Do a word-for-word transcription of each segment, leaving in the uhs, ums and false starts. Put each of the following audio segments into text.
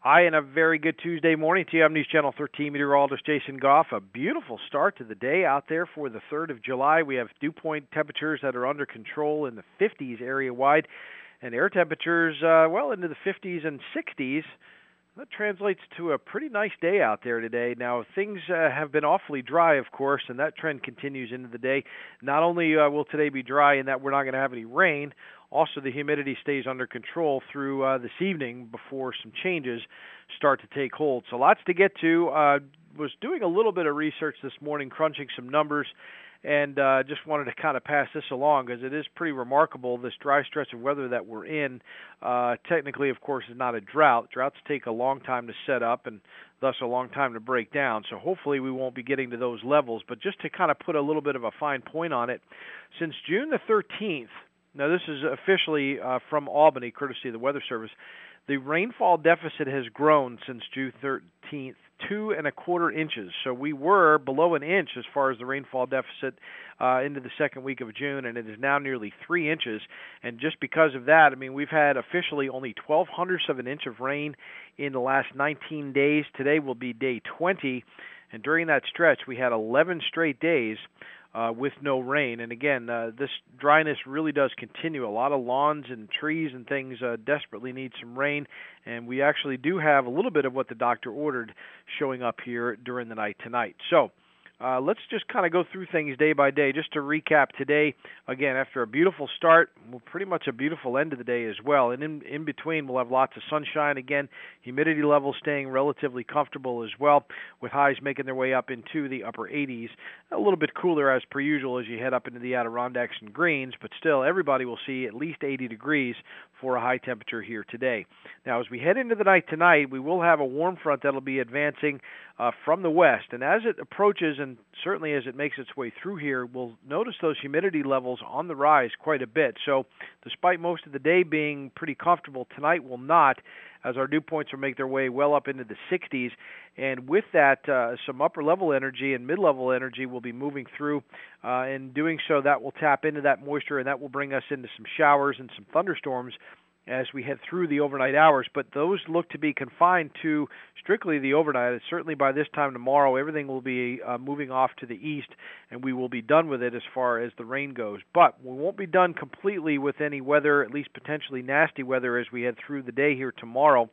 Hi, and a very good Tuesday morning to you. I'm News Channel thirteen meteorologist Jason Goff. A beautiful start to the day out there for the third of July. We have dew point temperatures that are under control in the fifties area-wide, and air temperatures, uh, well, into the fifties and sixties. That translates to a pretty nice day out there today. Now, things uh, have been awfully dry, of course, and that trend continues into the day. Not only uh, will today be dry in that we're not going to have any rain, also the humidity stays under control through uh, this evening before some changes start to take hold. So lots to get to. Uh, was doing a little bit of research this morning, crunching some numbers, and uh, just wanted to kind of pass this along because it is pretty remarkable, this dry stretch of weather that we're in. Uh, technically, of course, is not a drought. Droughts take a long time to set up and thus a long time to break down. So hopefully we won't be getting to those levels. But just to kind of put a little bit of a fine point on it, since June the thirteenth, now this is officially uh, from Albany, courtesy of the Weather Service, the rainfall deficit has grown since June thirteenth, two and a quarter inches. So we were below an inch as far as the rainfall deficit uh, into the second week of June, and it is now nearly three inches. And just because of that, I mean, we've had officially only twelve hundredths of an inch of rain in the last nineteen days. Today will be day twenty, and during that stretch, we had eleven straight days Uh, with no rain. And again, uh, this dryness really does continue. A lot of lawns and trees and things uh, desperately need some rain, and we actually do have a little bit of what the doctor ordered showing up here during the night tonight. So uh, let's just kind of go through things day by day. Just to recap today, again, after a beautiful start, well, pretty much a beautiful end of the day as well. And in, in between, we'll have lots of sunshine. Again, humidity levels staying relatively comfortable as well, with highs making their way up into the upper eighties. A little bit cooler as per usual as you head up into the Adirondacks and Greens, but still everybody will see at least eighty degrees for a high temperature here today. Now, as we head into the night tonight, we will have a warm front that'll be advancing uh, from the west, and as it approaches, and certainly as it makes its way through here, we'll notice those humidity levels on the rise quite a bit. So despite most of the day being pretty comfortable, tonight will not, as our dew points will make their way well up into the sixties. And with that, uh, some upper-level energy and mid-level energy will be moving through. Uh, in doing so, that will tap into that moisture, and that will bring us into some showers and some thunderstorms as we head through the overnight hours. But those look to be confined to strictly the overnight. And certainly by this time tomorrow, everything will be uh, moving off to the east, and we will be done with it as far as the rain goes. But we won't be done completely with any weather, at least potentially nasty weather, as we head through the day here tomorrow.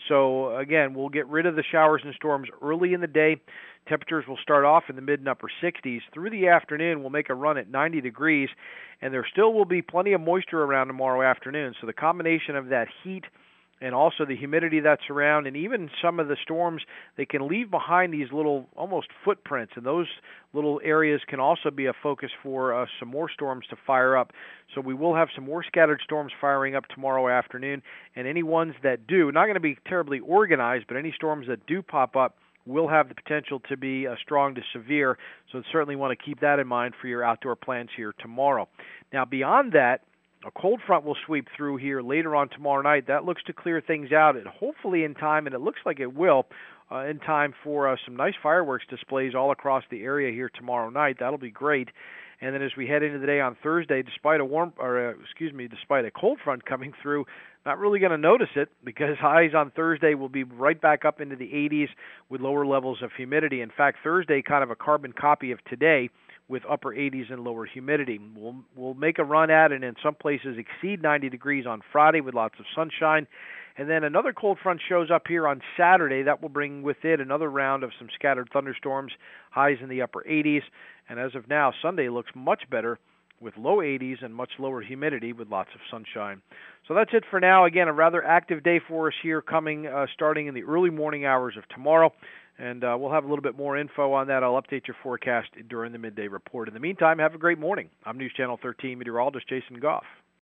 So again, we'll get rid of the showers and storms early in the day. Temperatures will start off in the mid and upper sixties. Through the afternoon, we'll make a run at ninety degrees, and there still will be plenty of moisture around tomorrow afternoon. So the combination of that heat and also the humidity that's around, and even some of the storms, they can leave behind these little almost footprints, and those little areas can also be a focus for uh, some more storms to fire up. So we will have some more scattered storms firing up tomorrow afternoon, and any ones that do, not going to be terribly organized, but any storms that do pop up will have the potential to be uh, strong to severe, so certainly want to keep that in mind for your outdoor plans here tomorrow. Now, beyond that, a cold front will sweep through here later on tomorrow night. That looks to clear things out, and hopefully in time, and it looks like it will, uh, in time for uh, some nice fireworks displays all across the area here tomorrow night. That'll be great. And then as we head into the day on Thursday, despite a warm, or uh, excuse me, despite a cold front coming through, not really going to notice it because highs on Thursday will be right back up into the eighties with lower levels of humidity. In fact, Thursday kind of a carbon copy of today with upper eighties and lower humidity. We'll we'll make a run at it and in some places exceed ninety degrees on Friday with lots of sunshine. And then another cold front shows up here on Saturday. That will bring with it another round of some scattered thunderstorms, highs in the upper eighties. And as of now, Sunday looks much better with low eighties and much lower humidity with lots of sunshine. So that's it for now. Again, a rather active day for us here coming uh, starting in the early morning hours of tomorrow. And uh, we'll have a little bit more info on that. I'll update your forecast during the midday report. In the meantime, have a great morning. I'm News Channel thirteen meteorologist Jason Goff.